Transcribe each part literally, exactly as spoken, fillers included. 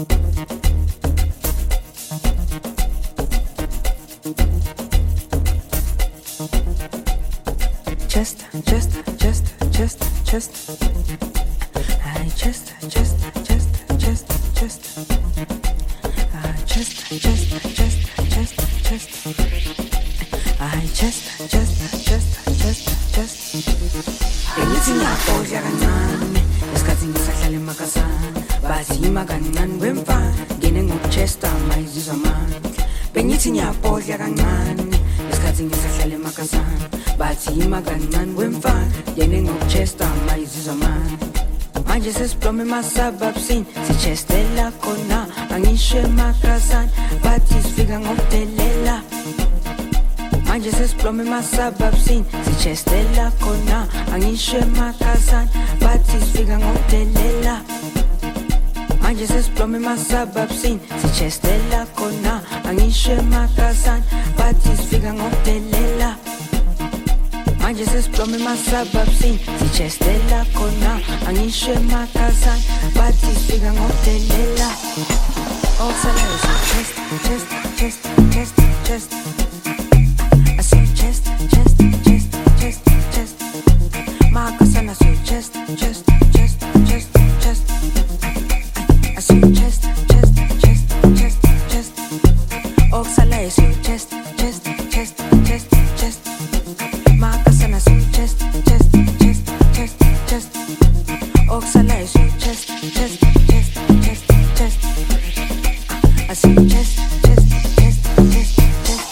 Just, just, just, just, just. I just, just, just, just, just. I just, just, just, just, just. I just, just, just, just, just. Bengithi ngiyabhodla kancane esikhathi ngisahlala emakazana bazima kancane wemfana ngene ngokuchesta mayizizwa amandla. Bengithi ngiyabhodla kancane esikhathi ngisahlala emakazana bazima kancane wemfana ngene ngokuchesta mayizizwa amandla. Manje sesiplome ema-suburbsini sichestela khona angisho emakazana bathi sifika ngokudelela. Manje sesiplome ema-suburbsini sichestela khona angisho emakazana bathi sifika ngokudelela. Manje sesiplome ema-suburbsini sichestela khona angisho emakazana bathi sifika ngokudelela. Manje sesiplome ema-suburbsini sichestela khona angisho emakazana bathi sifika ngokudelela. Okusalayo so chest, chest, chest, chest, chest. I say chest, chest, chest, chest, chest. Makasana say chest, chest, chest, chest, chest. I say chest, chest, chest, chest, chest. Okusalayo say chest, chest, chest, chest, chest. Makasana say chest, chest, chest, chest, chest. Okusalayo say chest, chest, chest, chest, chest. I say chest, chest, chest, chest, chest.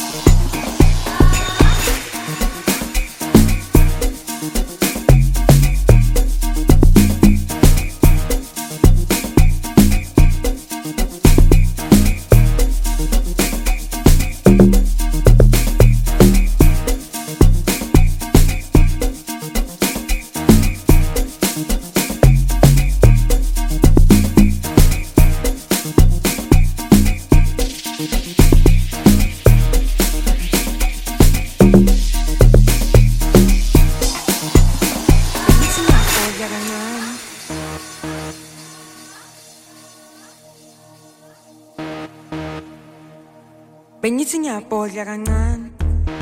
Bengithi ngiyabhodla kancane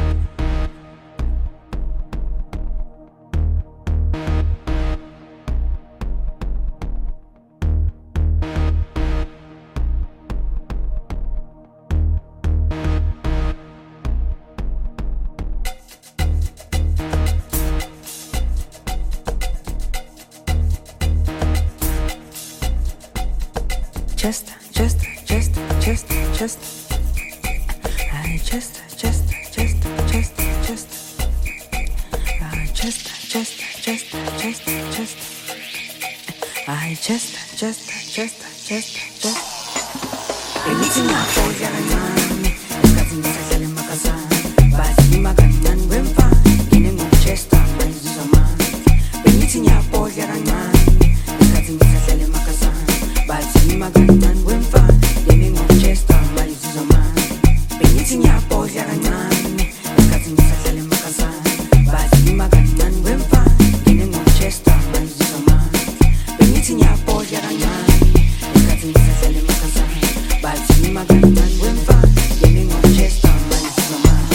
Just, just, just, just, just. I just, just, just, just, just. I just, just, just, just, just. I just, just, just, just, just. Bengithi ngiyabhodla kancane esikhathi ngisahlala emakazana bazima kancane wemfana ngene ngokuchesta mayizizwa amandla. Bengithi ngiyabhodla kancane esikhathi ngisahlala emakazana bazima kancane wemfana ngene ngokuchesta mayizizwa amandla. Bengithi ngiyabhodla kancane esikhathi ngisahlala emakazana bazima kancane wemfana ngene ngokuchesta mayizizwa amandla. Bengithi ngiyabhodla kancane esikhathi ngisahlala emakazana bazima kancane wemfana ngene ngokuchesta mayizizwa amandla.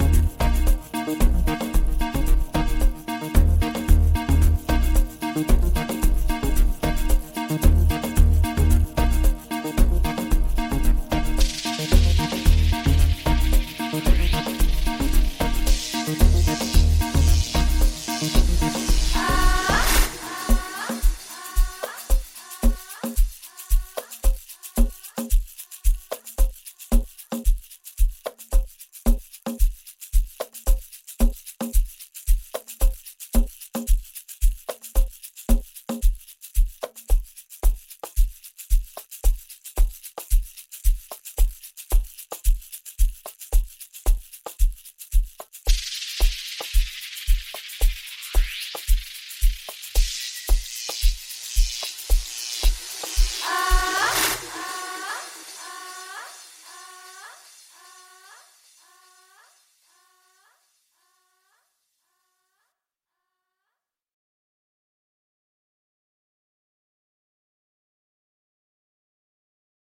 Thank you.